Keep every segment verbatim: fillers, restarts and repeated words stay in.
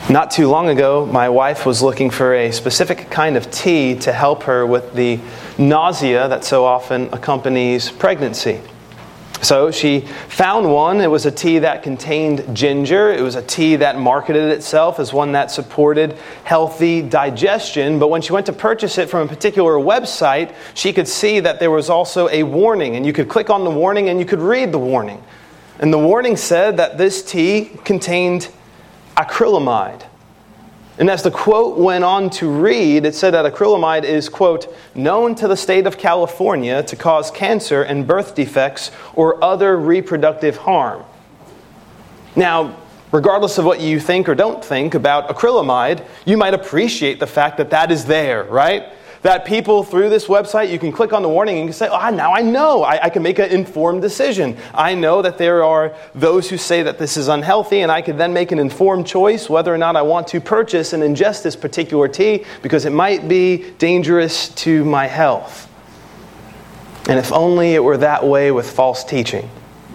Not too long ago, my wife was looking for a specific kind of tea to help her with the nausea that so often accompanies pregnancy. So she found one. It was a tea that contained ginger. It was a tea that marketed itself as one that supported healthy digestion. But when she went to purchase it from a particular website, she could see that there was also a warning. And you could click on the warning and you could read the warning. And the warning said that this tea contained acrylamide. And as the quote went on to read, it said that acrylamide is, quote, known to the state of California to cause cancer and birth defects or other reproductive harm. Now, regardless of what you think or don't think about acrylamide, you might appreciate the fact that that is there, right? That people through this website, you can click on the warning and you can say, oh, now I know. I, I can make an informed decision. I know that there are those who say that this is unhealthy, and I can then make an informed choice whether or not I want to purchase and ingest this particular tea because it might be dangerous to my health. And if only it were that way with false teaching.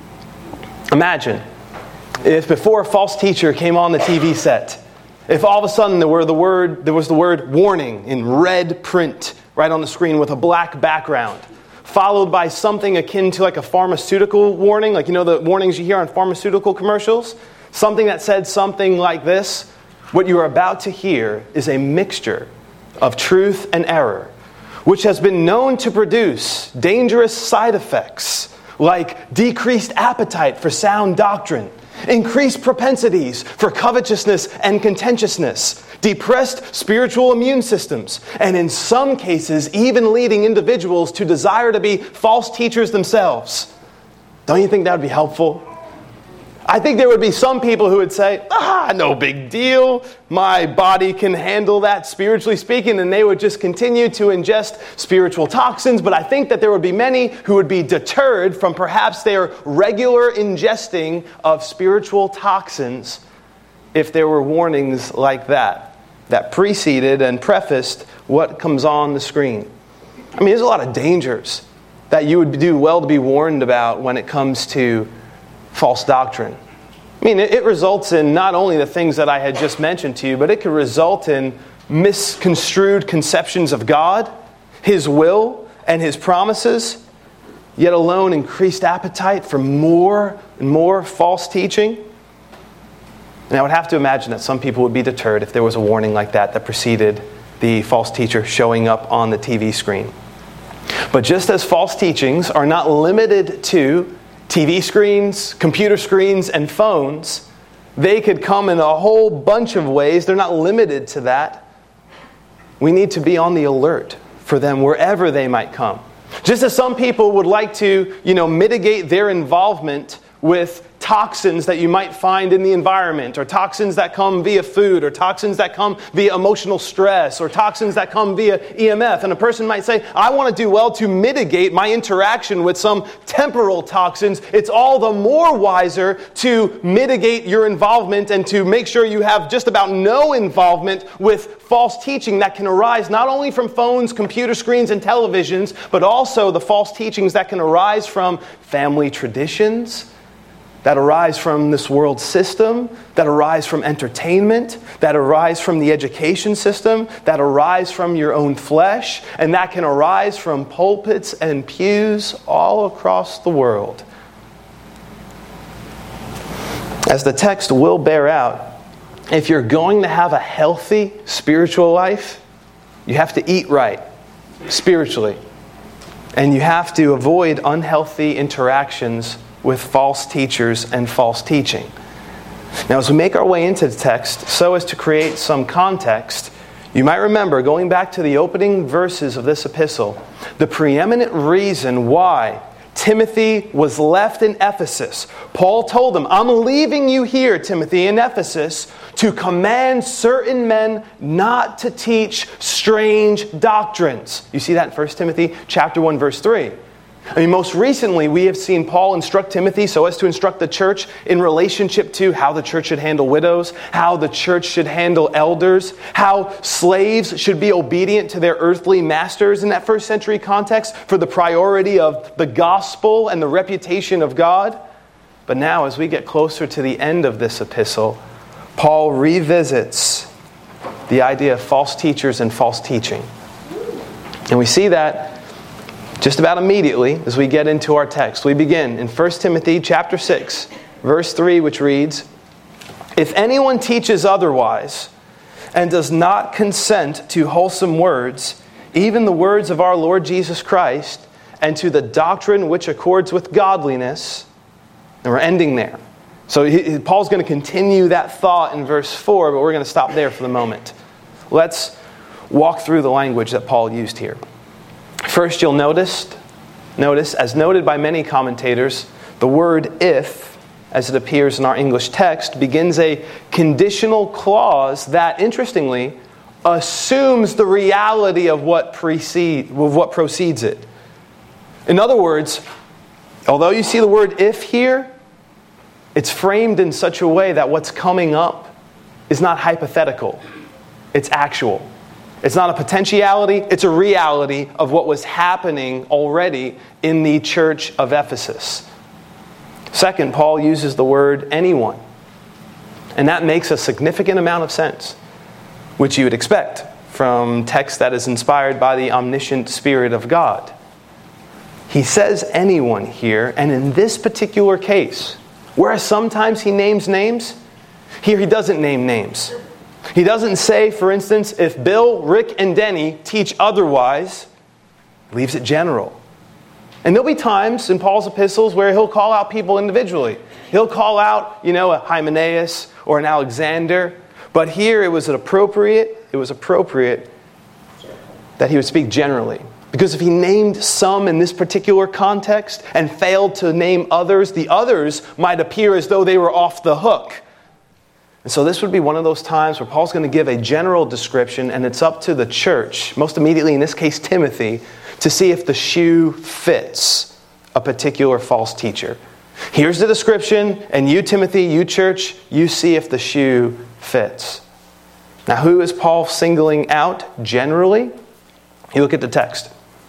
Imagine if before a false teacher came on the T V set, if all of a sudden there were the word, there was the word warning in red print right on the screen with a black background, followed by something akin to like a pharmaceutical warning, like you know the warnings you hear on pharmaceutical commercials, something that said something like this, what you are about to hear is a mixture of truth and error, which has been known to produce dangerous side effects like decreased appetite for sound doctrine, increased propensities for covetousness and contentiousness, depressed spiritual immune systems, and in some cases, even leading individuals to desire to be false teachers themselves. Don't you think that would be helpful? I think there would be some people who would say, ah, no big deal. My body can handle that spiritually speaking, and they would just continue to ingest spiritual toxins. But I think that there would be many who would be deterred from perhaps their regular ingesting of spiritual toxins if there were warnings like that, that preceded and prefaced what comes on the screen. I mean, there's a lot of dangers that you would do well to be warned about when it comes to false doctrine. I mean, it results in not only the things that I had just mentioned to you, but it could result in misconstrued conceptions of God, His will, and His promises, yet alone increased appetite for more and more false teaching. And I would have to imagine that some people would be deterred if there was a warning like that that preceded the false teacher showing up on the T V screen. But just as false teachings are not limited to T V screens, computer screens, and phones, they could come in a whole bunch of ways. They're not limited to that. We need to be on the alert for them wherever they might come. Just as some people would like to, you know, mitigate their involvement with toxins that you might find in the environment, or toxins that come via food, or toxins that come via emotional stress, or toxins that come via E M F. And a person might say, I want to do well to mitigate my interaction with some temporal toxins. It's all the more wiser to mitigate your involvement and to make sure you have just about no involvement with false teaching that can arise not only from phones, computer screens, and televisions, but also the false teachings that can arise from family traditions, that arise from this world system, that arise from entertainment, that arise from the education system, that arise from your own flesh, and that can arise from pulpits and pews all across the world. As the text will bear out, if you're going to have a healthy spiritual life, you have to eat right spiritually, and you have to avoid unhealthy interactions with false teachers and false teaching. Now, as we make our way into the text, so as to create some context, you might remember, going back to the opening verses of this epistle, the preeminent reason why Timothy was left in Ephesus. Paul told him, I'm leaving you here, Timothy, in Ephesus, to command certain men not to teach strange doctrines. You see that in First Timothy chapter one, verse three. I mean, most recently, we have seen Paul instruct Timothy so as to instruct the church in relationship to how the church should handle widows, how the church should handle elders, how slaves should be obedient to their earthly masters in that first century context for the priority of the gospel and the reputation of God. But now, as we get closer to the end of this epistle, Paul revisits the idea of false teachers and false teaching. And we see that just about immediately as we get into our text. We begin in First Timothy chapter six, verse three, which reads, "If anyone teaches otherwise and does not consent to wholesome words, even the words of our Lord Jesus Christ, and to the doctrine which accords with godliness," and we're ending there. So he, Paul's going to continue that thought in verse four, but we're going to stop there for the moment. Let's walk through the language that Paul used here. First, you'll notice, notice, as noted by many commentators, the word "if," as it appears in our English text, begins a conditional clause that, interestingly, assumes the reality of what precede, of what precedes it. In other words, although you see the word "if" here, it's framed in such a way that what's coming up is not hypothetical. It's actual. It's not a potentiality, it's a reality of what was happening already in the church of Ephesus. Second, Paul uses the word "anyone." And that makes a significant amount of sense, which you would expect from text that is inspired by the omniscient Spirit of God. He says "anyone" here, and in this particular case, whereas sometimes he names names, here he doesn't name names. He doesn't say, for instance, if Bill, Rick, and Denny teach otherwise, leaves it general. And there'll be times in Paul's epistles where he'll call out people individually. He'll call out, you know, a Hymenaeus or an Alexander. But here it was appropriate, it was appropriate that he would speak generally. Because if he named some in this particular context and failed to name others, the others might appear as though they were off the hook. And so this would be one of those times where Paul's going to give a general description, and it's up to the church, most immediately in this case Timothy, to see if the shoe fits a particular false teacher. Here's the description, and you, Timothy, you church, you see if the shoe fits. Now, who is Paul singling out generally? You look at the text.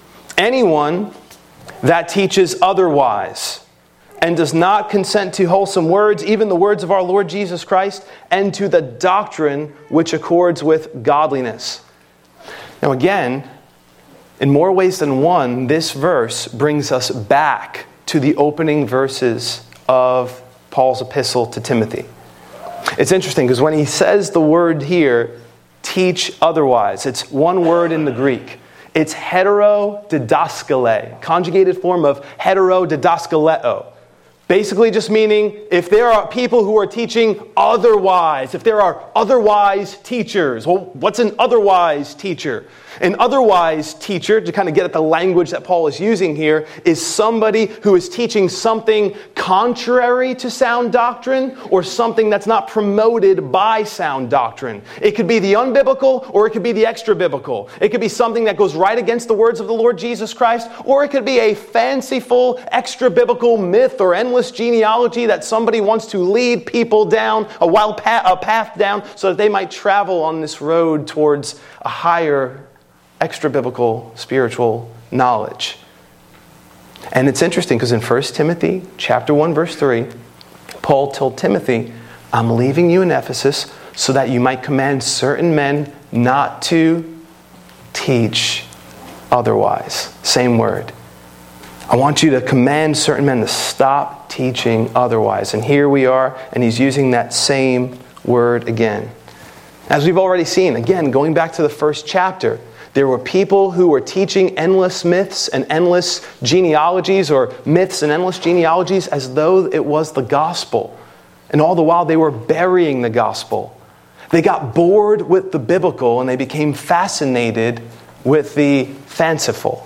Anyone that teaches otherwise and does not consent to wholesome words, even the words of our Lord Jesus Christ, and to the doctrine which accords with godliness. Now again, in more ways than one, this verse brings us back to the opening verses of Paul's epistle to Timothy. It's interesting because when he says the word here, teach otherwise, it's one word in the Greek. It's heterodidaskale, conjugated form of heterodidaskaleo. Basically just meaning if there are people who are teaching otherwise, if there are otherwise teachers. Well, what's an otherwise teacher? An otherwise teacher, to kind of get at the language that Paul is using here, is somebody who is teaching something contrary to sound doctrine or something that's not promoted by sound doctrine. It could be the unbiblical or it could be the extra-biblical. It could be something that goes right against the words of the Lord Jesus Christ, or it could be a fanciful extra-biblical myth or endless genealogy that somebody wants to lead people down a wild path, a path down so that they might travel on this road towards a higher extra-biblical spiritual knowledge. And it's interesting because in First Timothy chapter one, verse three, Paul told Timothy, I'm leaving you in Ephesus so that you might command certain men not to teach otherwise. Same word. I want you to command certain men to stop teaching otherwise. And here we are, and he's using that same word again. As we've already seen, again, going back to the first chapter, there were people who were teaching endless myths and endless genealogies, or myths and endless genealogies, as though it was the gospel. And all the while they were burying the gospel. They got bored with the biblical and they became fascinated with the fanciful.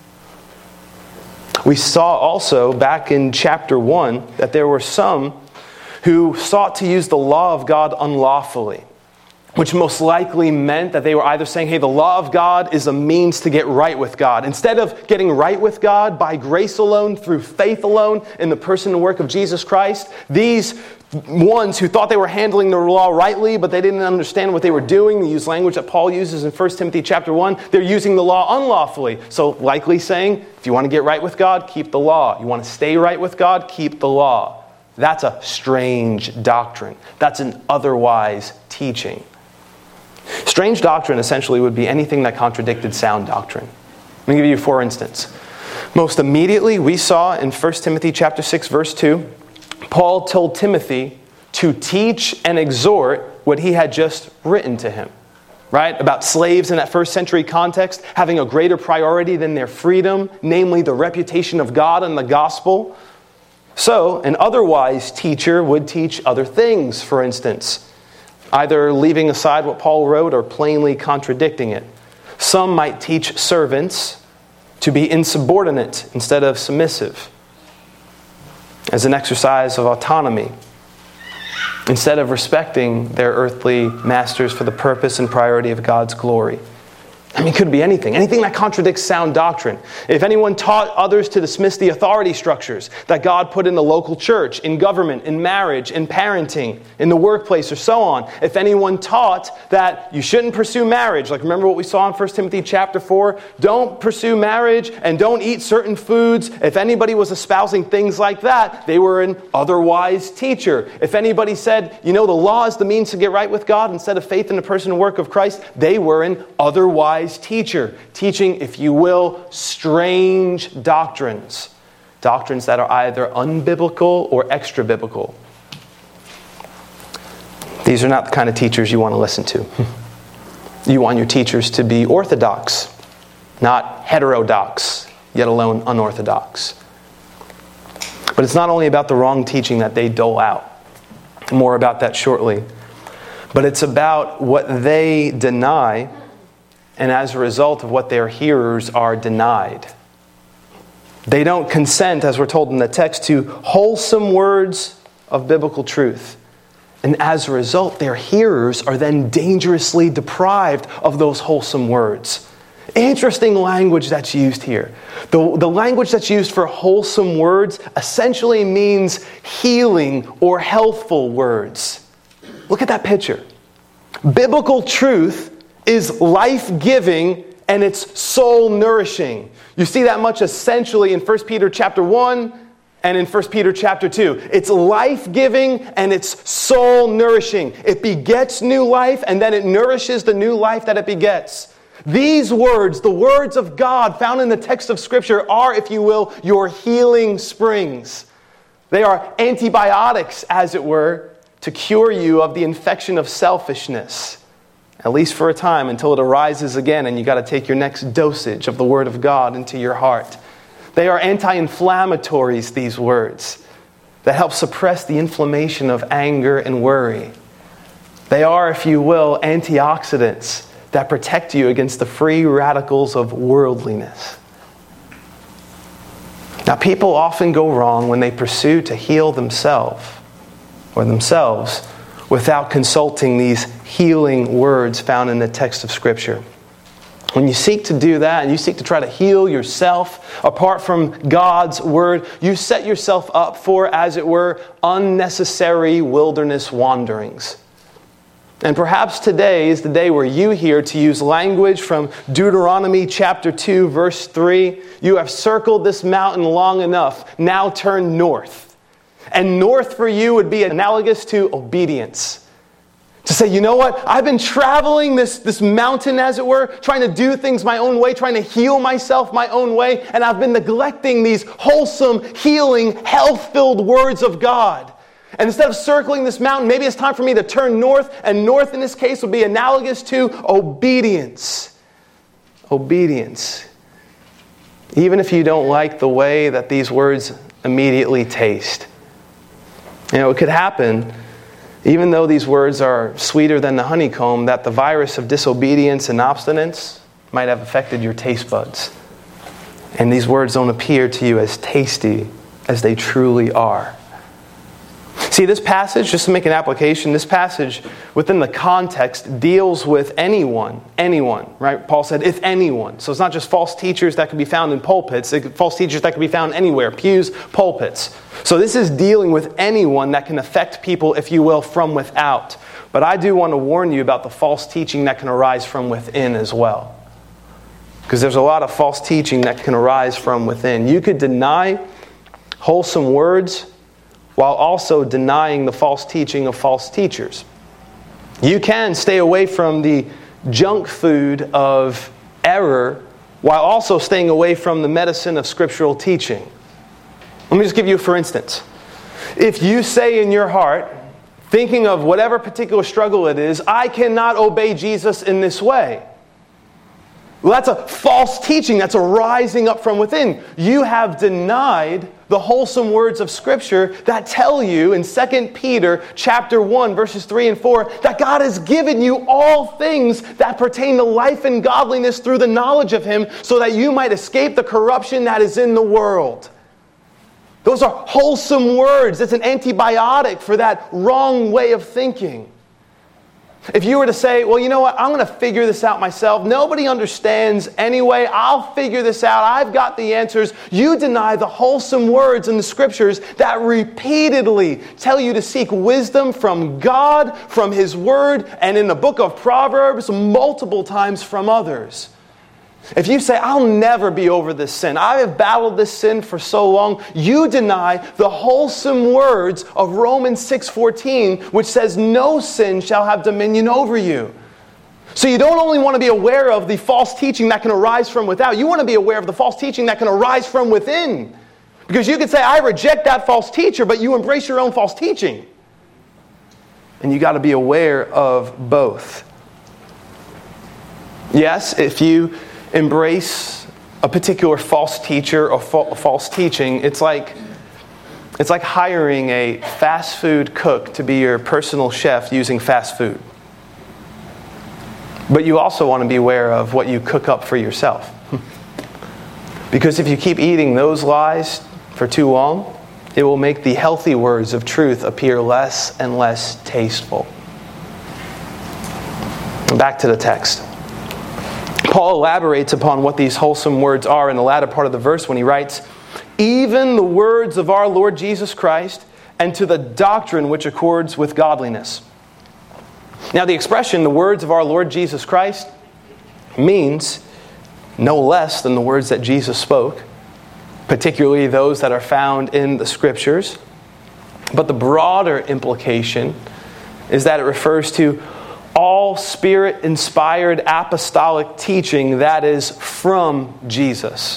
We saw also back in chapter one that there were some who sought to use the law of God unlawfully, which most likely meant that they were either saying, hey, the law of God is a means to get right with God. Instead of getting right with God by grace alone, through faith alone, in the person and work of Jesus Christ, these ones who thought they were handling the law rightly, but they didn't understand what they were doing, they use language that Paul uses in First Timothy chapter one, they're using the law unlawfully. So likely saying, if you want to get right with God, keep the law. You want to stay right with God, keep the law. That's a strange doctrine. That's an otherwise teaching. Strange doctrine essentially would be anything that contradicted sound doctrine. Let me give you four instances. Most immediately, we saw in First Timothy chapter six, verse two, Paul told Timothy to teach and exhort what he had just written to him. Right? About slaves in that first century context having a greater priority than their freedom, namely the reputation of God and the gospel. So, an otherwise teacher would teach other things, for instance, either leaving aside what Paul wrote or plainly contradicting it. Some might teach servants to be insubordinate instead of submissive, as an exercise of autonomy, instead of respecting their earthly masters for the purpose and priority of God's glory. I mean, it could be anything. Anything that contradicts sound doctrine. If anyone taught others to dismiss the authority structures that God put in the local church, in government, in marriage, in parenting, in the workplace, or so on. If anyone taught that you shouldn't pursue marriage, like remember what we saw in First Timothy chapter four? Don't pursue marriage and don't eat certain foods. If anybody was espousing things like that, they were an otherwise teacher. If anybody said, you know, the law is the means to get right with God instead of faith in the person and work of Christ, they were an otherwise teacher, teaching, if you will, strange doctrines. Doctrines that are either unbiblical or extra-biblical. These are not the kind of teachers you want to listen to. You want your teachers to be orthodox, not heterodox, yet alone unorthodox. But it's not only about the wrong teaching that they dole out. More about that shortly. But it's about what they deny, and as a result of what their hearers are denied. They don't consent, as we're told in the text, to wholesome words of biblical truth. And as a result, their hearers are then dangerously deprived of those wholesome words. Interesting language that's used here. The, the language that's used for wholesome words essentially means healing or healthful words. Look at that picture. Biblical truth is life-giving and it's soul-nourishing. You see that much essentially in First Peter chapter one and in First Peter chapter two. It's life-giving and it's soul-nourishing. It begets new life and then it nourishes the new life that it begets. These words, the words of God found in the text of Scripture, are, if you will, your healing springs. They are antibiotics, as it were, to cure you of the infection of selfishness. At least for a time, until it arises again and you got to take your next dosage of the Word of God into your heart. They are anti-inflammatories, these words, that help suppress the inflammation of anger and worry. They are, if you will, antioxidants that protect you against the free radicals of worldliness. Now, people often go wrong when they pursue to heal themselves or themselves without consulting these healing words found in the text of Scripture. When you seek to do that and you seek to try to heal yourself apart from God's Word, you set yourself up for, as it were, unnecessary wilderness wanderings. And perhaps today is the day where you hear, to use language from Deuteronomy chapter two, verse three, you have circled this mountain long enough, now turn north. And north for you would be analogous to obedience. To say, you know what? I've been traveling this, this mountain, as it were, trying to do things my own way, trying to heal myself my own way, and I've been neglecting these wholesome, healing, health-filled words of God. And instead of circling this mountain, maybe it's time for me to turn north, and north in this case would be analogous to obedience. Obedience. Even if you don't like the way that these words immediately taste. You know, it could happen, even though these words are sweeter than the honeycomb, that the virus of disobedience and obstinance might have affected your taste buds. And these words don't appear to you as tasty as they truly are. See, this passage, just to make an application, this passage within the context deals with anyone, anyone, right? Paul said, if anyone. So it's not just false teachers that can be found in pulpits, false teachers that can be found anywhere, pews, pulpits. So this is dealing with anyone that can affect people, if you will, from without. But I do want to warn you about the false teaching that can arise from within as well. Because there's a lot of false teaching that can arise from within. You could deny wholesome words while also denying the false teaching of false teachers. You can stay away from the junk food of error while also staying away from the medicine of scriptural teaching. Let me just give you, for instance. If you say in your heart, thinking of whatever particular struggle it is, I cannot obey Jesus in this way. Well, that's a false teaching. That's a rising up from within. You have denied the wholesome words of Scripture that tell you in Second Peter chapter one, verses three and four, that God has given you all things that pertain to life and godliness through the knowledge of Him, so that you might escape the corruption that is in the world. Those are wholesome words. It's an antibiotic for that wrong way of thinking. If you were to say, well, you know what, I'm going to figure this out myself. Nobody understands anyway. I'll figure this out. I've got the answers. You deny the wholesome words in the Scriptures that repeatedly tell you to seek wisdom from God, from His Word, and in the book of Proverbs, multiple times from others. If you say, I'll never be over this sin, I have battled this sin for so long, you deny the wholesome words of Romans six fourteen, which says, no sin shall have dominion over you. So you don't only want to be aware of the false teaching that can arise from without, you want to be aware of the false teaching that can arise from within. Because you could say, I reject that false teacher, but you embrace your own false teaching. And you got to be aware of both. Yes, if you embrace a particular false teacher or fa- false teaching, it's like it's like hiring a fast food cook to be your personal chef using fast food. But you also want to be aware of what you cook up for yourself. Because if you keep eating those lies for too long, it will make the healthy words of truth appear less and less tasteful. Back to the text. Paul elaborates upon what these wholesome words are in the latter part of the verse when he writes, even the words of our Lord Jesus Christ, and to the doctrine which accords with godliness. Now the expression, the words of our Lord Jesus Christ, means no less than the words that Jesus spoke, particularly those that are found in the Scriptures. But the broader implication is that it refers to all Spirit-inspired apostolic teaching that is from Jesus.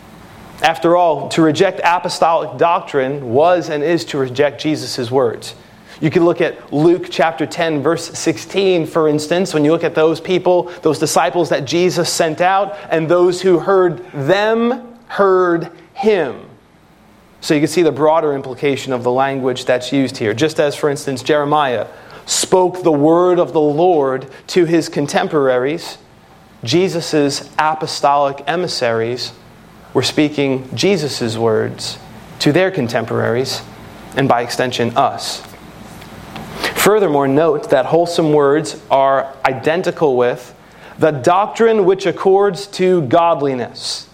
After all, to reject apostolic doctrine was and is to reject Jesus' words. You can look at Luke chapter ten, verse sixteen, for instance, when you look at those people, those disciples that Jesus sent out, and those who heard them heard Him. So you can see the broader implication of the language that's used here. Just as, for instance, Jeremiah spoke the word of the Lord to his contemporaries, Jesus' apostolic emissaries were speaking Jesus' words to their contemporaries, and by extension, us. Furthermore, note that wholesome words are identical with the doctrine which accords to godliness.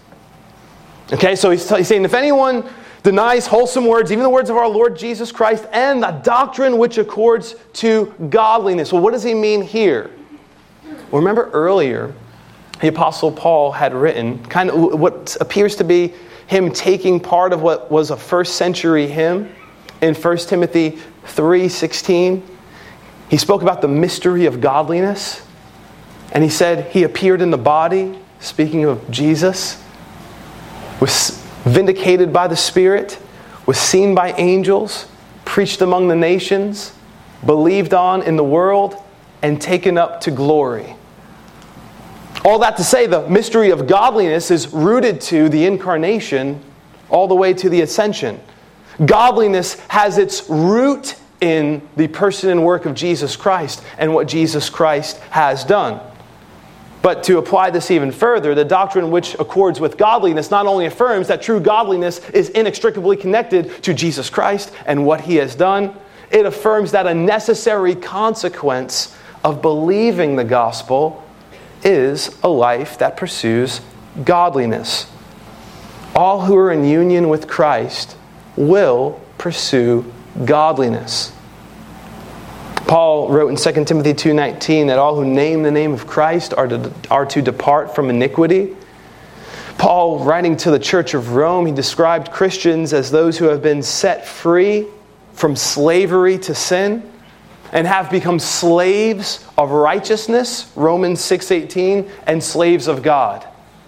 Okay, so he's, he's saying if anyone denies wholesome words, even the words of our Lord Jesus Christ, and the doctrine which accords to godliness. Well, what does he mean here? Well, remember earlier, the Apostle Paul had written kind of what appears to be him taking part of what was a first century hymn in First Timothy three sixteen. He spoke about the mystery of godliness, and he said he appeared in the body, speaking of Jesus, was vindicated by the Spirit, was seen by angels, preached among the nations, believed on in the world, and taken up to glory. All that to say, the mystery of godliness is rooted to the incarnation all the way to the ascension. Godliness has its root in the person and work of Jesus Christ and what Jesus Christ has done. But to apply this even further, the doctrine which accords with godliness not only affirms that true godliness is inextricably connected to Jesus Christ and what He has done, it affirms that a necessary consequence of believing the gospel is a life that pursues godliness. All who are in union with Christ will pursue godliness. Paul wrote in Second Timothy two nineteen that all who name the name of Christ are to, are to depart from iniquity. Paul, writing to the church of Rome, he described Christians as those who have been set free from slavery to sin and have become slaves of righteousness, Romans six eighteen, and slaves of God.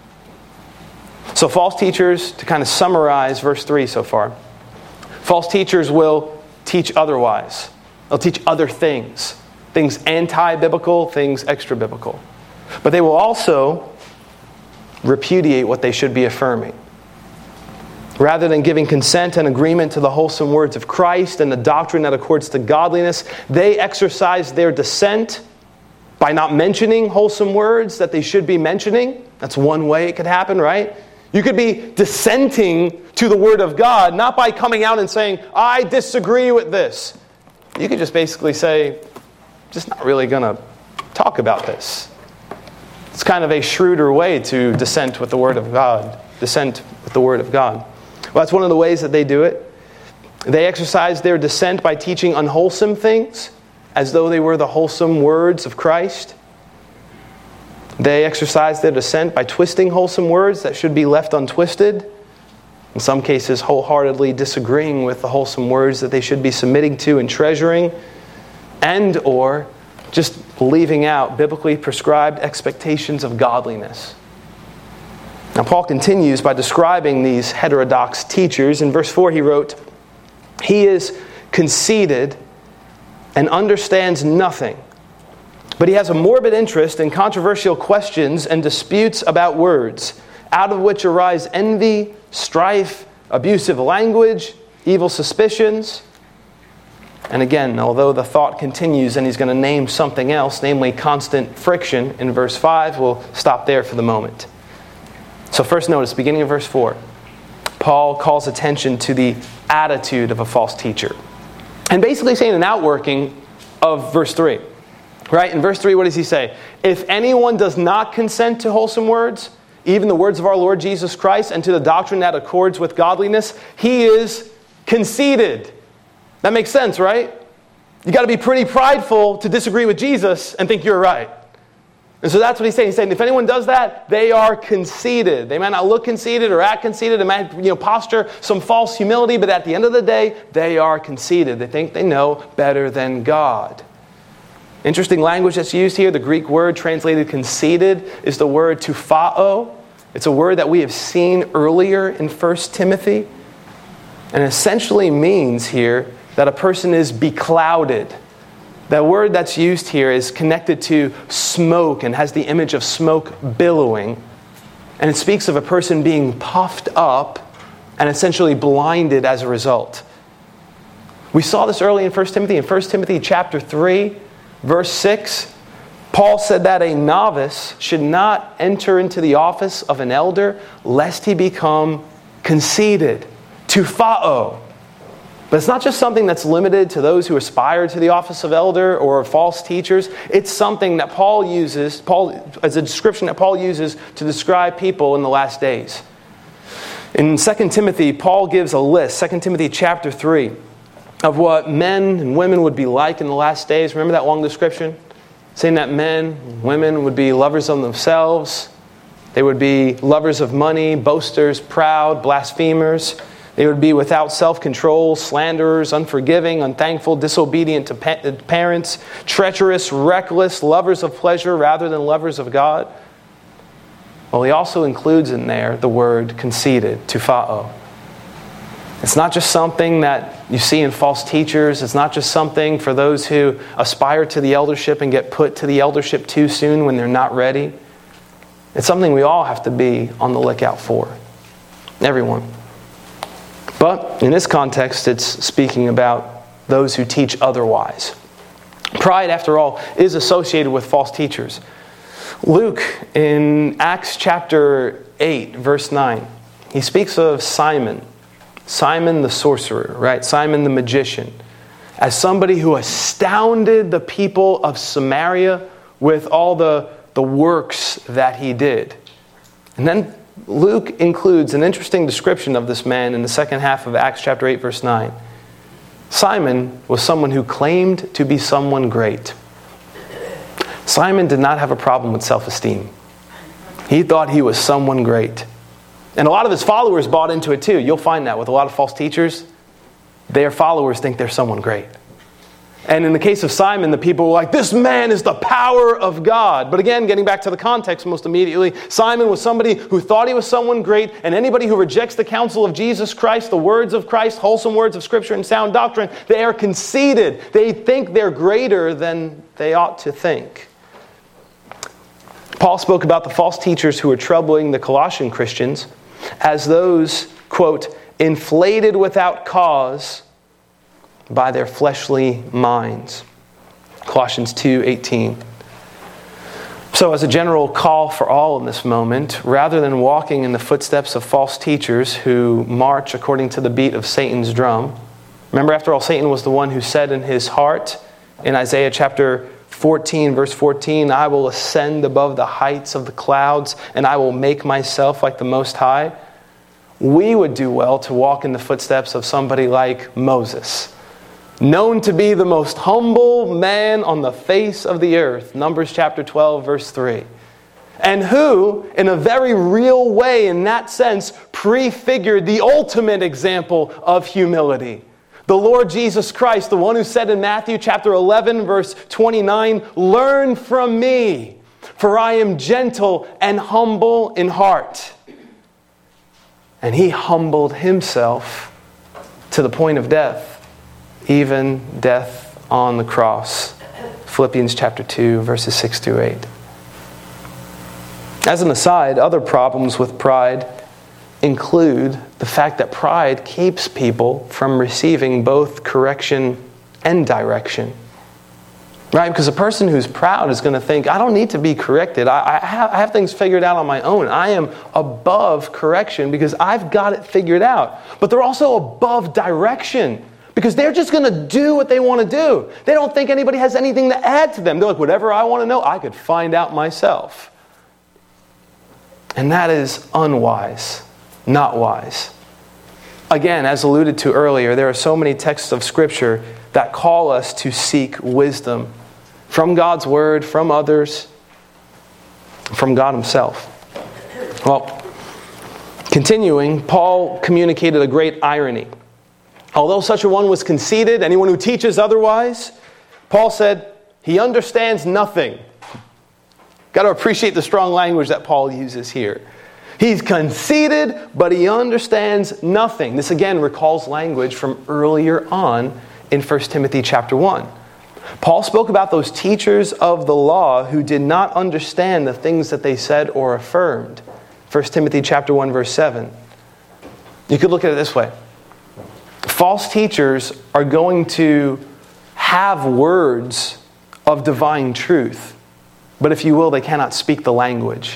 So false teachers, to kind of summarize verse three so far, false teachers will teach otherwise. They'll teach other things. Things anti-biblical, things extra-biblical. But they will also repudiate what they should be affirming. Rather than giving consent and agreement to the wholesome words of Christ and the doctrine that accords to godliness, they exercise their dissent by not mentioning wholesome words that they should be mentioning. That's one way it could happen, right? You could be dissenting to the Word of God, not by coming out and saying, I disagree with this. You could just basically say, just not really going to talk about this. It's kind of a shrewder way to dissent with the Word of God. Dissent with the Word of God. Well, that's one of the ways that they do it. They exercise their dissent by teaching unwholesome things, as though they were the wholesome words of Christ. They exercise their dissent by twisting wholesome words that should be left untwisted. In some cases, wholeheartedly disagreeing with the wholesome words that they should be submitting to and treasuring, and or just leaving out biblically prescribed expectations of godliness. Now, Paul continues by describing these heterodox teachers. In verse four, he wrote, "He is conceited and understands nothing, but he has a morbid interest in controversial questions and disputes about words, out of which arise envy, strife, abusive language, evil suspicions." And again, although the thought continues and he's going to name something else, namely constant friction in verse five, we'll stop there for the moment. So first notice, beginning of verse four, Paul calls attention to the attitude of a false teacher. And basically saying an outworking of verse three. Right? In verse three, what does he say? If anyone does not consent to wholesome words, even the words of our Lord Jesus Christ, and to the doctrine that accords with godliness, he is conceited. That makes sense, right? You got to be pretty prideful to disagree with Jesus and think you're right. And so that's what he's saying. He's saying if anyone does that, they are conceited. They might not look conceited or act conceited. They might, you know, posture some false humility, but at the end of the day, they are conceited. They think they know better than God. Interesting language that's used here. The Greek word translated conceited is the word tufao. It's a word that we have seen earlier in First Timothy. And essentially means here that a person is beclouded. That word that's used here is connected to smoke and has the image of smoke billowing. And it speaks of a person being puffed up and essentially blinded as a result. We saw this early in First Timothy. In First Timothy chapter three, verse six, Paul said that a novice should not enter into the office of an elder lest he become conceited, tufao. But it's not just something that's limited to those who aspire to the office of elder or false teachers. It's something that Paul uses, Paul as a description that Paul uses to describe people in the last days. In Second Timothy, Paul gives a list, Second Timothy chapter three, of what men and women would be like in the last days. Remember that long description? Saying that men and women would be lovers of themselves. They would be lovers of money, boasters, proud, blasphemers. They would be without self-control, slanderers, unforgiving, unthankful, disobedient to pa- parents, treacherous, reckless, lovers of pleasure rather than lovers of God. Well, he also includes in there the word conceited, tufao. It's not just something that you see in false teachers. It's not just something for those who aspire to the eldership and get put to the eldership too soon when they're not ready. It's something we all have to be on the lookout for. Everyone. But in this context, it's speaking about those who teach otherwise. Pride, after all, is associated with false teachers. Luke, in Acts chapter eight, verse nine, he speaks of Simon, Simon the sorcerer, right? Simon the magician, as somebody who astounded the people of Samaria with all the, the works that he did. And then Luke includes an interesting description of this man in the second half of Acts chapter eight, verse nine. Simon was someone who claimed to be someone great. Simon did not have a problem with self-esteem. He thought he was someone great. And a lot of his followers bought into it too. You'll find that with a lot of false teachers. their followers think they're someone great. And in the case of Simon, the people were like, this man is the power of God. But again, getting back to the context most immediately, Simon was somebody who thought he was someone great, and anybody who rejects the counsel of Jesus Christ, the words of Christ, wholesome words of Scripture and sound doctrine, they are conceited. They think they're greater than they ought to think. Paul spoke about the false teachers who were troubling the Colossian Christians as those, quote, inflated without cause by their fleshly minds. Colossians two eighteen. So as a general call for all in this moment, rather than walking in the footsteps of false teachers who march according to the beat of Satan's drum, remember, after all, Satan was the one who said in his heart in Isaiah chapter fourteen, verse fourteen, I will ascend above the heights of the clouds, and I will make myself like the Most High. We would do well to walk in the footsteps of somebody like Moses, known to be the most humble man on the face of the earth, Numbers chapter twelve, verse three. And who, in a very real way, in that sense, prefigured the ultimate example of humility. The Lord Jesus Christ, the one who said in Matthew chapter eleven, verse twenty-nine, learn from me, for I am gentle and humble in heart. And he humbled himself to the point of death, even death on the cross. Philippians chapter two, verses six through eight. As an aside, other problems with pride include the fact that pride keeps people from receiving both correction and direction. Right? Because a person who's proud is going to think, I don't need to be corrected. I, I, have, I have things figured out on my own. I am above correction because I've got it figured out. But they're also above direction because they're just going to do what they want to do. They don't think anybody has anything to add to them. They're like, whatever I want to know, I could find out myself. And that is unwise, not wise. Again, as alluded to earlier, there are so many texts of Scripture that call us to seek wisdom from God's Word, from others, from God Himself. Well, continuing, Paul communicated a great irony. Although such a one was conceited, anyone who teaches otherwise, Paul said, he understands nothing. Got to appreciate the strong language that Paul uses here. He's conceited, but he understands nothing. This again recalls language from earlier on in First Timothy chapter one. Paul spoke about those teachers of the law who did not understand the things that they said or affirmed. First Timothy chapter one, verse seven. You could look at it this way. False teachers are going to have words of divine truth, but if you will, they cannot speak the language.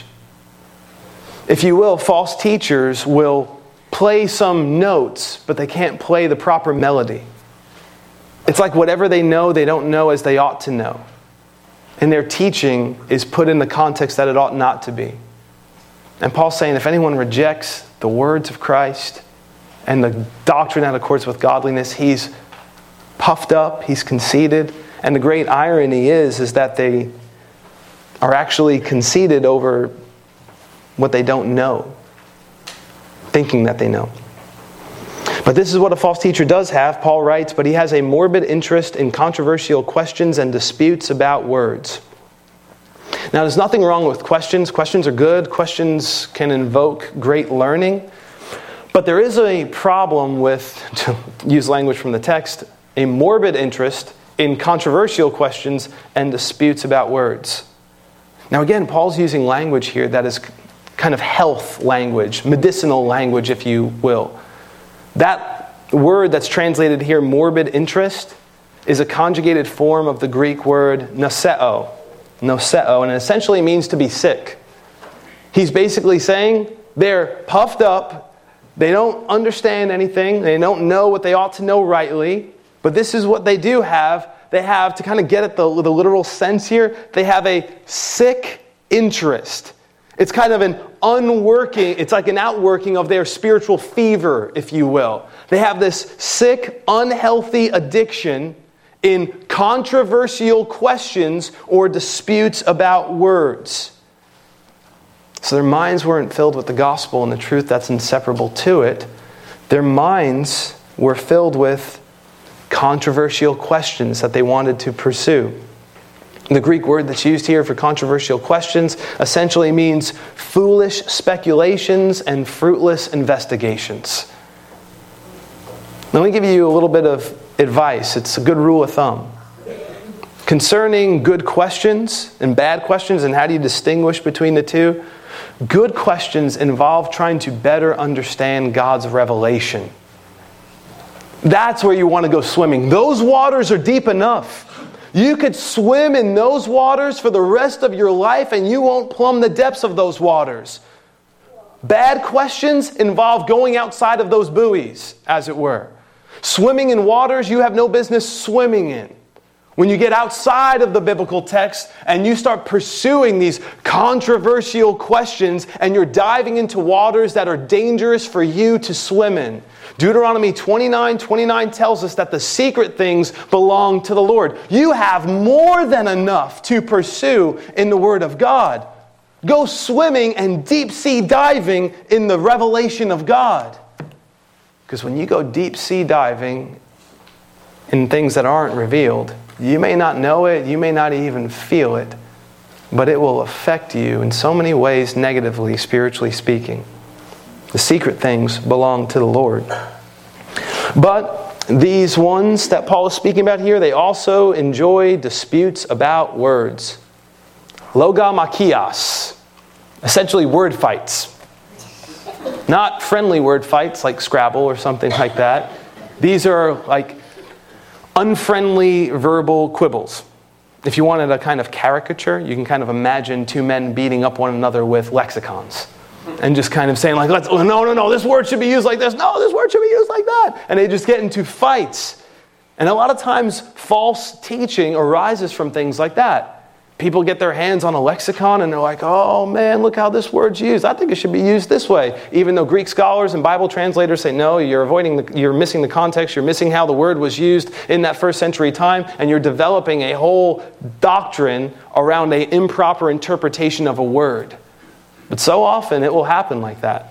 If you will, false teachers will play some notes, but they can't play the proper melody. It's like whatever they know, they don't know as they ought to know. And their teaching is put in the context that it ought not to be. And Paul's saying if anyone rejects the words of Christ and the doctrine that accords with godliness, he's puffed up, he's conceited. And the great irony is, is that they are actually conceited over what they don't know, thinking that they know. But this is what a false teacher does have, Paul writes, but he has a morbid interest in controversial questions and disputes about words. Now, there's nothing wrong with questions. Questions are good. Questions can invoke great learning. But there is a problem with, to use language from the text, a morbid interest in controversial questions and disputes about words. Now, again, Paul's using language here that is kind of health language, medicinal language, if you will. That word that's translated here, morbid interest, is a conjugated form of the Greek word noseo. Noseo, and it essentially means to be sick. He's basically saying they're puffed up, they don't understand anything, they don't know what they ought to know rightly, but this is what they do have. They have, to kind of get at the, the literal sense here, they have a sick interest. It's kind of an unworking, it's like an outworking of their spiritual fever, if you will. They have this sick, unhealthy addiction in controversial questions or disputes about words. So their minds weren't filled with the gospel and the truth that's inseparable to it. Their minds were filled with controversial questions that they wanted to pursue. The Greek word that's used here for controversial questions essentially means foolish speculations and fruitless investigations. Let me give you a little bit of advice. It's a good rule of thumb. Concerning good questions and bad questions, and how do you distinguish between the two? Good questions involve trying to better understand God's revelation. That's where you want to go swimming. Those waters are deep enough. You could swim in those waters for the rest of your life and you won't plumb the depths of those waters. Bad questions involve going outside of those buoys, as it were. Swimming in waters you have no business swimming in. When you get outside of the biblical text and you start pursuing these controversial questions and you're diving into waters that are dangerous for you to swim in. Deuteronomy twenty-nine twenty-nine tells us that the secret things belong to the Lord. You have more than enough to pursue in the Word of God. Go swimming and deep sea diving in the revelation of God. Because when you go deep sea diving in things that aren't revealed, you may not know it, you may not even feel it, but it will affect you in so many ways negatively, spiritually speaking. The secret things belong to the Lord. But these ones that Paul is speaking about here, they also enjoy disputes about words. Logamakias, essentially word fights. Not friendly word fights like Scrabble or something like that. These are like unfriendly verbal quibbles. If you wanted a kind of caricature, you can kind of imagine two men beating up one another with lexicons. And just kind of saying like, Let's, oh, no, no, no, this word should be used like this. No, this word should be used like that. And they just get into fights. And a lot of times, false teaching arises from things like that. People get their hands on a lexicon and they're like, oh man, look how this word's used. I think it should be used this way. Even though Greek scholars and Bible translators say, no, you're avoiding, the, you're missing the context. You're missing how the word was used in that first century time. And you're developing a whole doctrine around an improper interpretation of a word. But so often it will happen like that.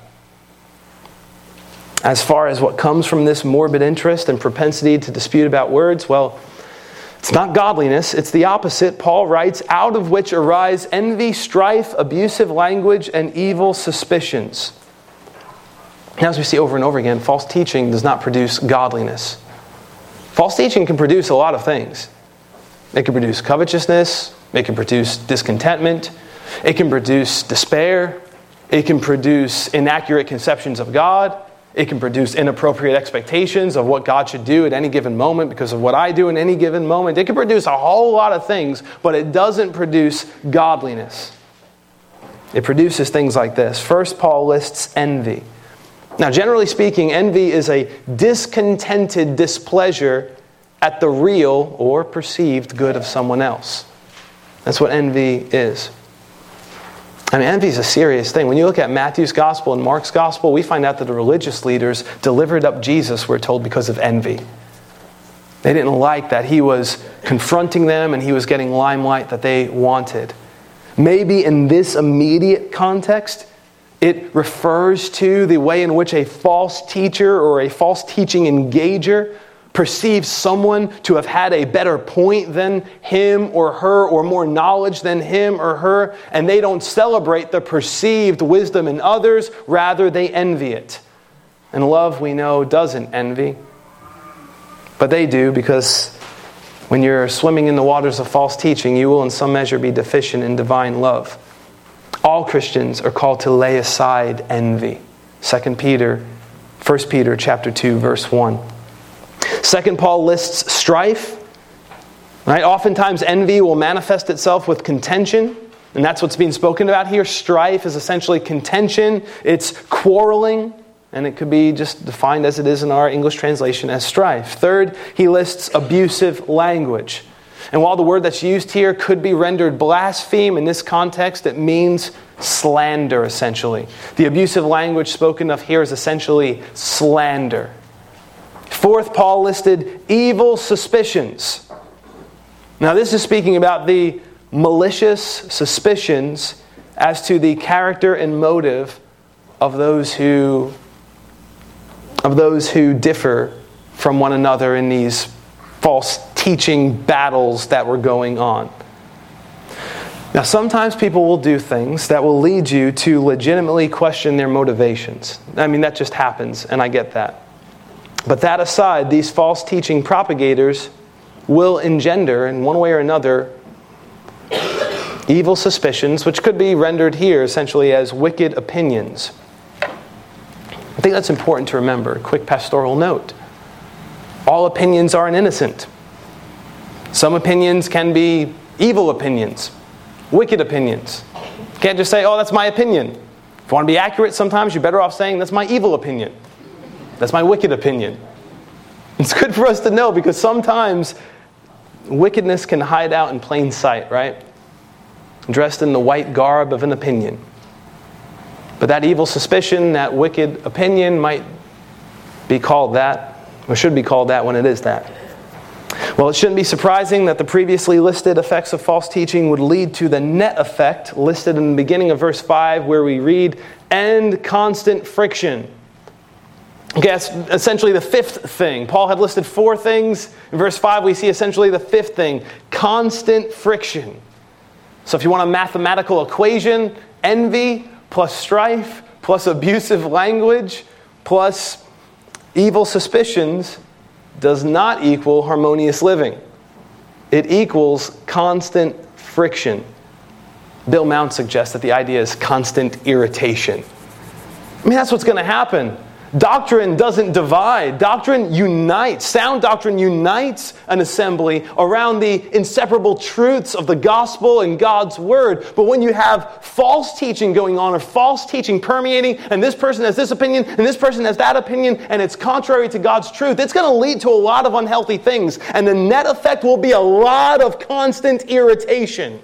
As far as what comes from this morbid interest and propensity to dispute about words, well, it's not godliness, it's the opposite. Paul writes, out of which arise envy, strife, abusive language, and evil suspicions. Now, as we see over and over again, false teaching does not produce godliness. False teaching can produce a lot of things. It can produce covetousness, it can produce discontentment, it can produce despair, it can produce inaccurate conceptions of God, it can produce inappropriate expectations of what God should do at any given moment because of what I do in any given moment. It can produce a whole lot of things, but it doesn't produce godliness. It produces things like this. First, Paul lists envy. Now, generally speaking, envy is a discontented displeasure at the real or perceived good of someone else. That's what envy is. I mean, envy is a serious thing. When you look at Matthew's gospel and Mark's gospel, we find out that the religious leaders delivered up Jesus, we're told, because of envy. They didn't like that he was confronting them and he was getting limelight that they wanted. Maybe in this immediate context, it refers to the way in which a false teacher or a false teaching engager perceives someone to have had a better point than him or her or more knowledge than him or her, and they don't celebrate the perceived wisdom in others, rather they envy it. And love, we know, doesn't envy. But they do, because when you're swimming in the waters of false teaching, you will in some measure be deficient in divine love. All Christians are called to lay aside envy. Second Peter, First Peter chapter two, verse one. Second, Paul lists strife. Right? Oftentimes envy will manifest itself with contention, and that's what's being spoken about here. Strife is essentially contention. It's quarreling, and it could be just defined as it is in our English translation as strife. Third, he lists abusive language. And while the word that's used here could be rendered blaspheme, in this context it means slander, essentially. The abusive language spoken of here is essentially slander. Fourth, Paul listed evil suspicions. Now, this is speaking about the malicious suspicions as to the character and motive of those who of those who differ from one another in these false teaching battles that were going on. Now, sometimes people will do things that will lead you to legitimately question their motivations. I mean, that just happens, and I get that. But that aside, these false teaching propagators will engender, in one way or another, evil suspicions, which could be rendered here essentially as wicked opinions. I think that's important to remember. A quick pastoral note. All opinions aren't innocent. Some opinions can be evil opinions. Wicked opinions. You can't just say, oh, that's my opinion. If you want to be accurate, sometimes you're better off saying, that's my evil opinion. That's my wicked opinion. It's good for us to know because sometimes wickedness can hide out in plain sight, right? Dressed in the white garb of an opinion. But that evil suspicion, that wicked opinion might be called that, or should be called that when it is that. Well, it shouldn't be surprising that the previously listed effects of false teaching would lead to the net effect listed in the beginning of verse five where we read, and constant friction. Okay, that's essentially the fifth thing. Paul had listed four things. In verse five we see essentially the fifth thing, constant friction. So if you want a mathematical equation, envy plus strife plus abusive language plus evil suspicions does not equal harmonious living. It equals constant friction. Bill Mount suggests that the idea is constant irritation. I mean, that's what's going to happen. Doctrine doesn't divide. Doctrine unites. Sound doctrine unites an assembly around the inseparable truths of the gospel and God's word. But when you have false teaching going on or false teaching permeating, and this person has this opinion and this person has that opinion, and it's contrary to God's truth, it's going to lead to a lot of unhealthy things. And the net effect will be a lot of constant irritation.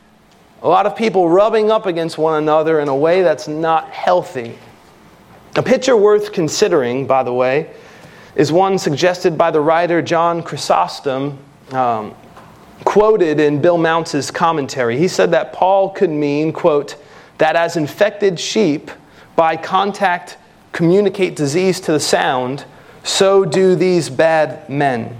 A lot of people rubbing up against one another in a way that's not healthy. A picture worth considering, by the way, is one suggested by the writer John Chrysostom, um, quoted in Bill Mounce's commentary. He said that Paul could mean, quote, that as infected sheep by contact communicate disease to the sound, so do these bad men.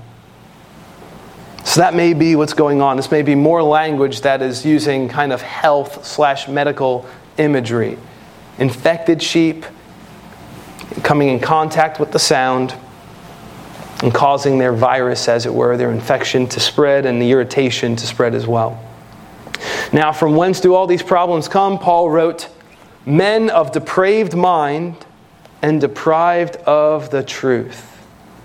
So that may be what's going on. This may be more language that is using kind of health slash medical imagery. Infected sheep coming in contact with the sound and causing their virus, as it were, their infection to spread and the irritation to spread as well. Now, from whence do all these problems come? Paul wrote, men of depraved mind and deprived of the truth.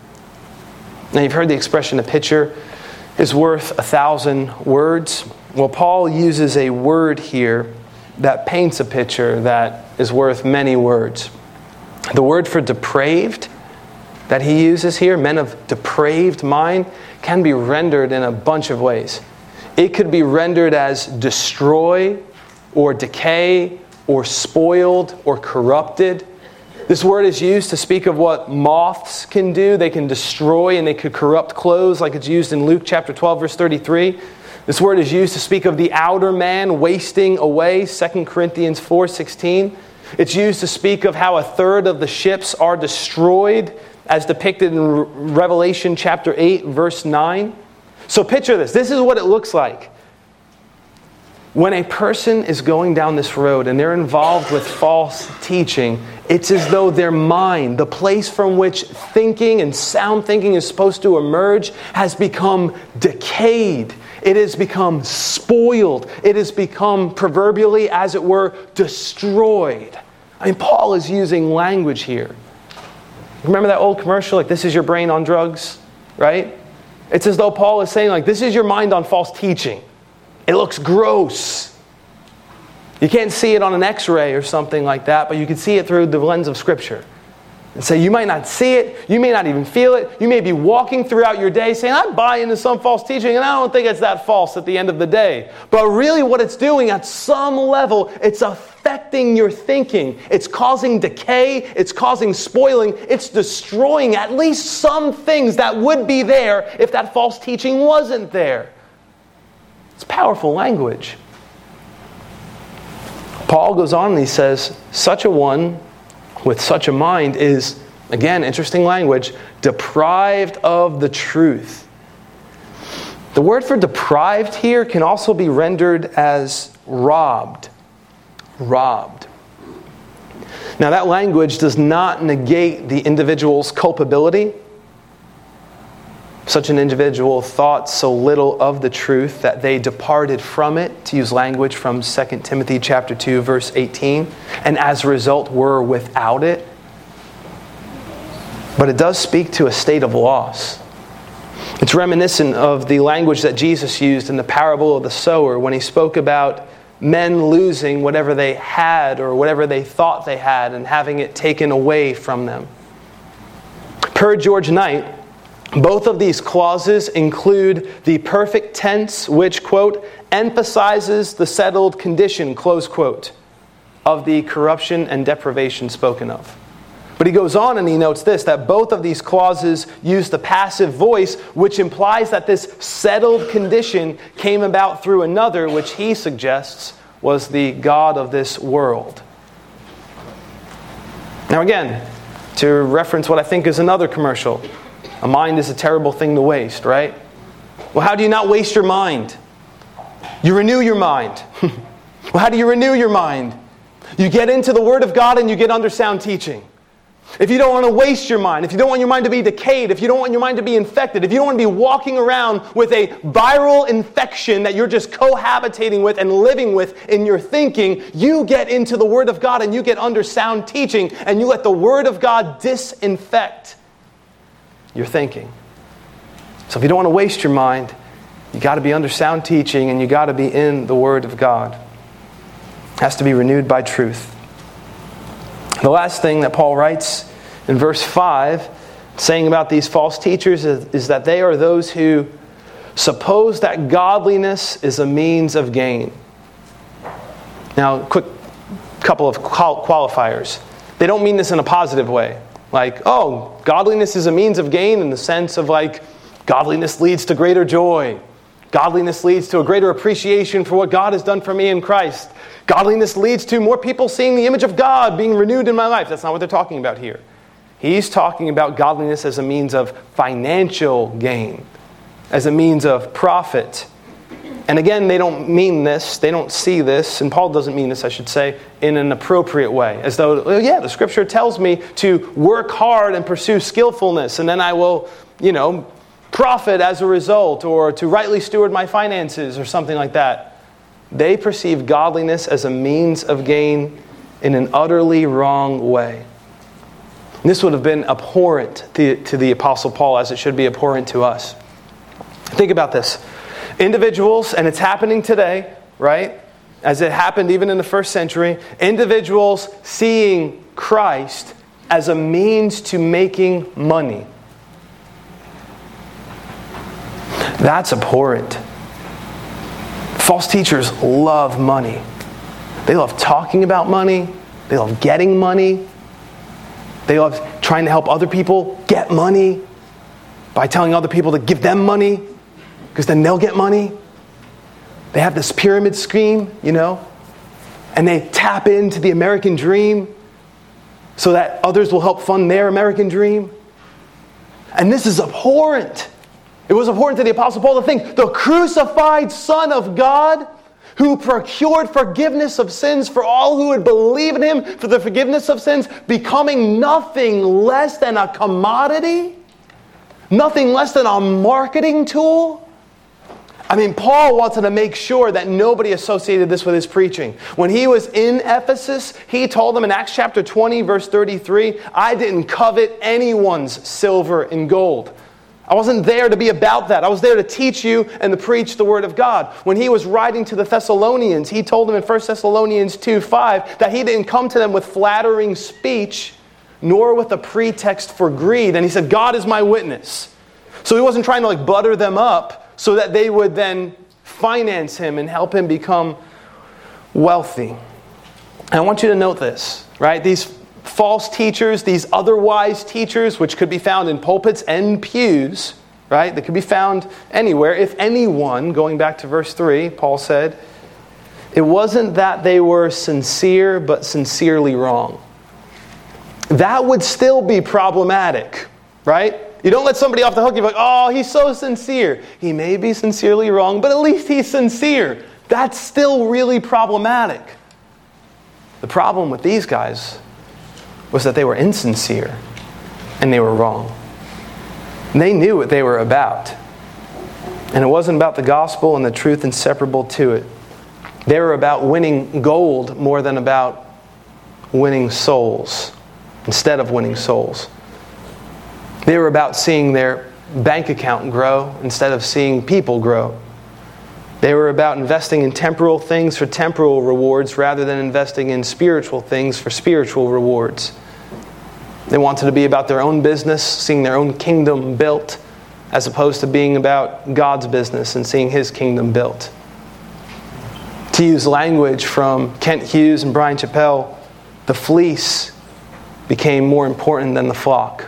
Now, you've heard the expression, a picture is worth a thousand words. Well, Paul uses a word here that paints a picture that is worth many words. The word for depraved that he uses here, men of depraved mind, can be rendered in a bunch of ways. It could be rendered as destroy or decay or spoiled or corrupted. This word is used to speak of what moths can do. They can destroy and they could corrupt clothes, like it's used in Luke chapter twelve, verse thirty-three. This word is used to speak of the outer man wasting away, Second Corinthians four sixteen. It's used to speak of how a third of the ships are destroyed, as depicted in Revelation chapter eight, verse nine. So picture this. This is what it looks like. When a person is going down this road and they're involved with false teaching, it's as though their mind, the place from which thinking and sound thinking is supposed to emerge, has become decayed. It has become spoiled. It has become, proverbially, as it were, destroyed. I mean, Paul is using language here. Remember that old commercial, like, this is your brain on drugs, right? It's as though Paul is saying, like, this is your mind on false teaching. It looks gross. You can't see it on an x-ray or something like that, but you can see it through the lens of Scripture. And so you might not see it, you may not even feel it, you may be walking throughout your day saying, I buy into some false teaching and I don't think it's that false at the end of the day. But really what it's doing at some level, it's affecting your thinking. It's causing decay, it's causing spoiling, it's destroying at least some things that would be there if that false teaching wasn't there. It's powerful language. Paul goes on and he says, such a one with such a mind is, again, interesting language, deprived of the truth. The word for deprived here can also be rendered as robbed. Robbed. Now that language does not negate the individual's culpability. Such an individual thought so little of the truth that they departed from it, to use language from Second Timothy chapter two, verse eighteen, and as a result were without it. But it does speak to a state of loss. It's reminiscent of the language that Jesus used in the parable of the sower when he spoke about men losing whatever they had or whatever they thought they had and having it taken away from them. Per George Knight, both of these clauses include the perfect tense which, quote, emphasizes the settled condition, close quote, of the corruption and deprivation spoken of. But he goes on and he notes this, that both of these clauses use the passive voice, which implies that this settled condition came about through another, which he suggests was the God of this world. Now again, to reference what I think is another commercial, a mind is a terrible thing to waste, right? Well, how do you not waste your mind? You renew your mind. Well, how do you renew your mind? You get into the Word of God and you get under sound teaching. If you don't want to waste your mind, if you don't want your mind to be decayed, if you don't want your mind to be infected, if you don't want to be walking around with a viral infection that you're just cohabitating with and living with in your thinking, you get into the Word of God and you get under sound teaching and you let the Word of God disinfect your thinking. So if you don't want to waste your mind, you got to be under sound teaching and you got to be in the Word of God. It has to be renewed by truth. The last thing that Paul writes in verse five, saying about these false teachers, is, is that they are those who suppose that godliness is a means of gain. Now, quick couple of qual- qualifiers. They don't mean this in a positive way. Like, oh, godliness is a means of gain in the sense of like, godliness leads to greater joy. Godliness leads to a greater appreciation for what God has done for me in Christ. Godliness leads to more people seeing the image of God being renewed in my life. That's not what they're talking about here. He's talking about godliness as a means of financial gain, as a means of profit. And again, they don't mean this, they don't see this, and Paul doesn't mean this, I should say, in an appropriate way. As though, oh yeah, the Scripture tells me to work hard and pursue skillfulness, and then I will, you know, profit as a result, or to rightly steward my finances, or something like that. They perceive godliness as a means of gain in an utterly wrong way. And this would have been abhorrent to, to the Apostle Paul, as it should be abhorrent to us. Think about this. Individuals, and it's happening today, right? As it happened even in the first century, individuals seeing Christ as a means to making money. That's abhorrent. False teachers love money. They love talking about money. They love getting money. They love trying to help other people get money by telling other people to give them money, because then they'll get money. They have this pyramid scheme, you know, and they tap into the American dream so that others will help fund their American dream. And this is abhorrent. It was abhorrent to the Apostle Paul to think the crucified Son of God, who procured forgiveness of sins for all who would believe in Him for the forgiveness of sins, becoming nothing less than a commodity, nothing less than a marketing tool. I mean, Paul wanted to make sure that nobody associated this with his preaching. When he was in Ephesus, he told them in Acts chapter twenty, verse thirty-three, I didn't covet anyone's silver and gold. I wasn't there to be about that. I was there to teach you and to preach the Word of God. When he was writing to the Thessalonians, he told them in First Thessalonians two five that he didn't come to them with flattering speech, nor with a pretext for greed. And he said, God is my witness. So he wasn't trying to like butter them up so that they would then finance him and help him become wealthy. And I want you to note this, right? These false teachers, these otherwise teachers, which could be found in pulpits and pews, right? They could be found anywhere. If anyone, going back to verse three, Paul said, it wasn't that they were sincere, but sincerely wrong. That would still be problematic, right? You don't let somebody off the hook. You're like, oh, he's so sincere. He may be sincerely wrong, but at least he's sincere. That's still really problematic. The problem with these guys was that they were insincere and they were wrong. And they knew what they were about. And it wasn't about the gospel and the truth inseparable to it. They were about winning gold more than about winning souls, instead of winning souls. They were about seeing their bank account grow instead of seeing people grow. They were about investing in temporal things for temporal rewards rather than investing in spiritual things for spiritual rewards. They wanted to be about their own business, seeing their own kingdom built, as opposed to being about God's business and seeing His kingdom built. To use language from Kent Hughes and Brian Chappell, the fleece became more important than the flock.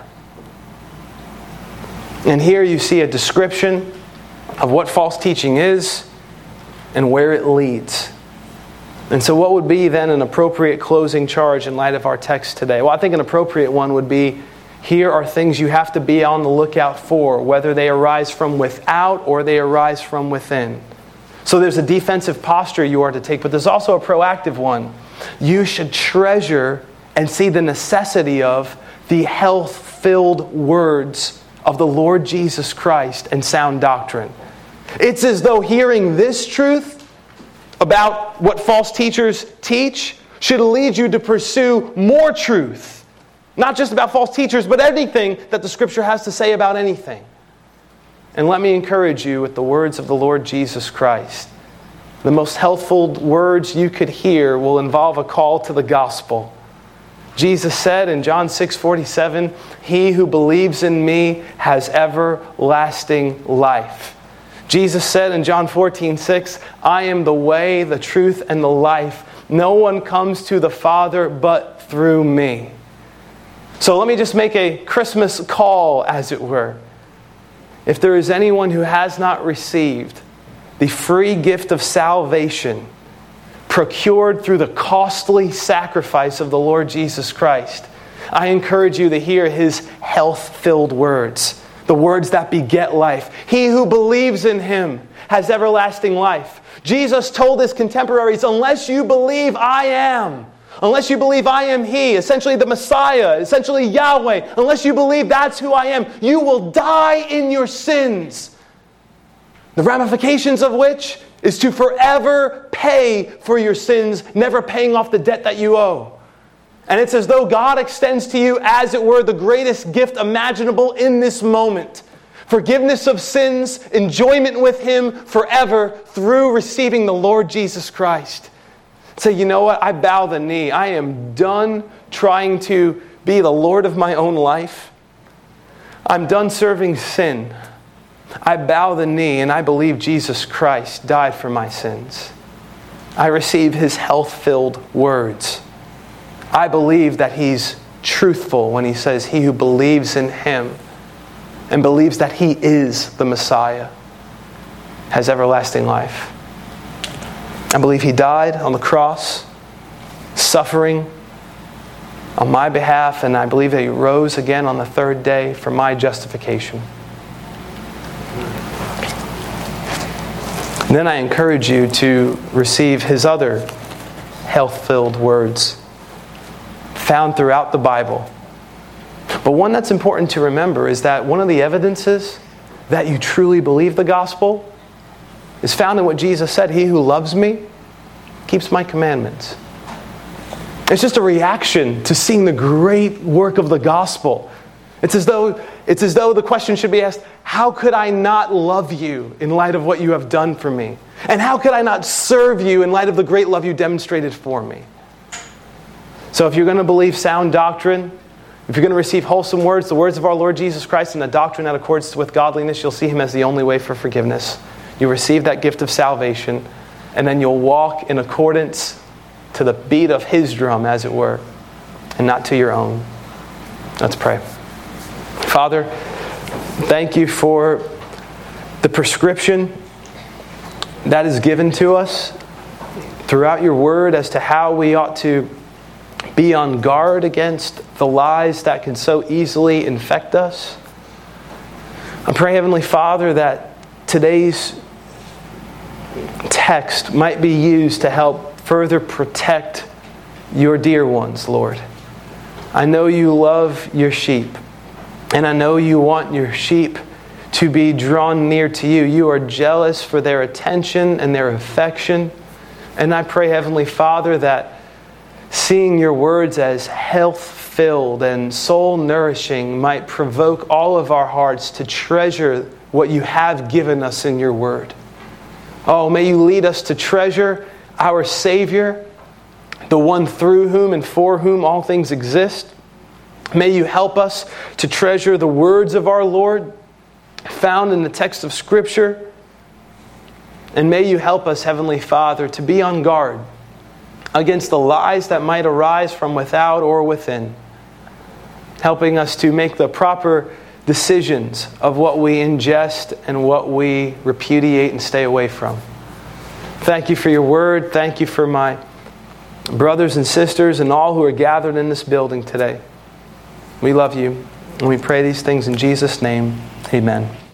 And here you see a description of what false teaching is and where it leads. And so what would be then an appropriate closing charge in light of our text today? Well, I think an appropriate one would be, here are things you have to be on the lookout for, whether they arise from without or they arise from within. So there's a defensive posture you are to take, but there's also a proactive one. You should treasure and see the necessity of the health-filled words of the Lord Jesus Christ and sound doctrine. It's as though hearing this truth about what false teachers teach should lead you to pursue more truth. Not just about false teachers, but anything that the Scripture has to say about anything. And let me encourage you with the words of the Lord Jesus Christ. The most healthful words you could hear will involve a call to the gospel. Jesus said in John six forty-seven, "He who believes in me has everlasting life." Jesus said in John fourteen six, "I am the way, the truth, and the life. No one comes to the Father but through me." So let me just make a Christmas call, as it were. If there is anyone who has not received the free gift of salvation procured through the costly sacrifice of the Lord Jesus Christ, I encourage you to hear His health-filled words, the words that beget life. He who believes in Him has everlasting life. Jesus told His contemporaries, unless you believe I am, unless you believe I am He, essentially the Messiah, essentially Yahweh, unless you believe that's who I am, you will die in your sins. The ramifications of which is to forever pay for your sins, never paying off the debt that you owe. And it's as though God extends to you, as it were, the greatest gift imaginable in this moment. Forgiveness of sins, enjoyment with Him forever through receiving the Lord Jesus Christ. Say, you know what? I bow the knee. I am done trying to be the Lord of my own life. I'm done serving sin. I bow the knee and I believe Jesus Christ died for my sins. I receive His health-filled words. I believe that He's truthful when He says, he who believes in Him and believes that He is the Messiah has everlasting life. I believe He died on the cross, suffering on my behalf, and I believe that He rose again on the third day for my justification. And then I encourage you to receive His other health-filled words found throughout the Bible. But one that's important to remember is that one of the evidences that you truly believe the gospel is found in what Jesus said, "He who loves me keeps my commandments." It's just a reaction to seeing the great work of the gospel. It's as though, it's as though the question should be asked, how could I not love you in light of what you have done for me? And how could I not serve you in light of the great love you demonstrated for me? So if you're going to believe sound doctrine, if you're going to receive wholesome words, the words of our Lord Jesus Christ, and a doctrine that accords with godliness, you'll see Him as the only way for forgiveness. You'll receive that gift of salvation, and then you'll walk in accordance to the beat of His drum, as it were, and not to your own. Let's pray. Father, thank You for the prescription that is given to us throughout Your Word as to how we ought to be on guard against the lies that can so easily infect us. I pray, Heavenly Father, that today's text might be used to help further protect your dear ones, Lord. I know you love your sheep, and I know you want your sheep to be drawn near to you. You are jealous for their attention and their affection. And I pray, Heavenly Father, that seeing your words as health-filled and soul-nourishing might provoke all of our hearts to treasure what you have given us in your word. Oh, may you lead us to treasure our Savior, the one through whom and for whom all things exist. May you help us to treasure the words of our Lord found in the text of Scripture. And may you help us, Heavenly Father, to be on guard against the lies that might arise from without or within, helping us to make the proper decisions of what we ingest and what we repudiate and stay away from. Thank you for your word. Thank you for my brothers and sisters and all who are gathered in this building today. We love you, and we pray these things in Jesus' name. Amen.